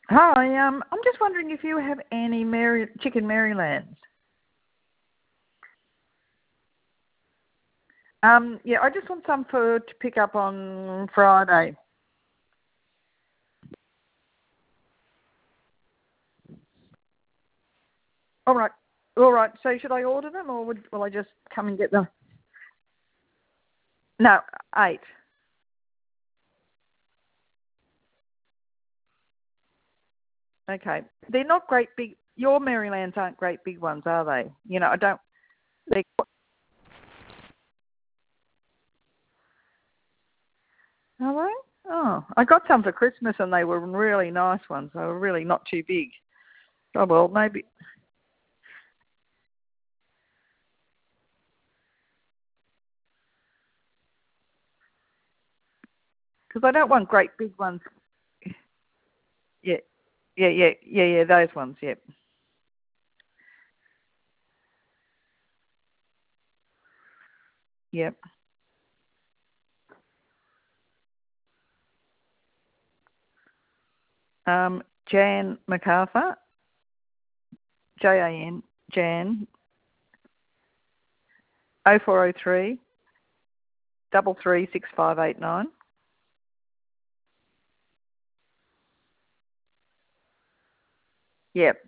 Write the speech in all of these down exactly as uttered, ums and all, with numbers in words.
Hi, um, I'm just wondering if you have any Mary, chicken Marylands. Um, yeah, I just want some for to pick up on Friday. All right, all right. So should I order them, or would, will I just come and get them? No, eight. Okay, they're not great big. Your Marylands aren't great big ones, are they? You know, I don't. They are they? Oh, I got some for Christmas, and they were really nice ones. They were really not too big. Oh well, maybe because I don't want great big ones. Yeah, yeah, yeah, yeah, yeah. Those ones. Yep. Yep. Um, Jan MacArthur, J A N, Jan, oh four oh three, double three six five eight nine. Yep.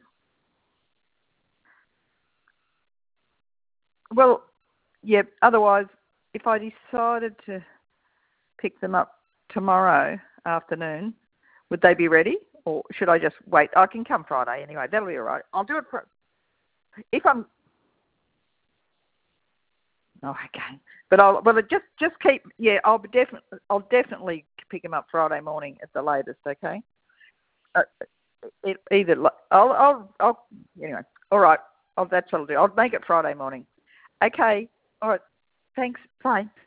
Well, yep. Otherwise, if I decided to pick them up tomorrow afternoon, would they be ready, or should I just wait? I can come Friday anyway. That'll be all right. I'll do it for if I'm. Oh, okay. But I'll well just just keep yeah. I'll be definitely I'll definitely pick them up Friday morning at the latest. Okay. Uh, it, either I'll I'll I'll anyway. All right. Oh, that's what I'll do. I'll make it Friday morning. Okay. All right. Thanks. Bye.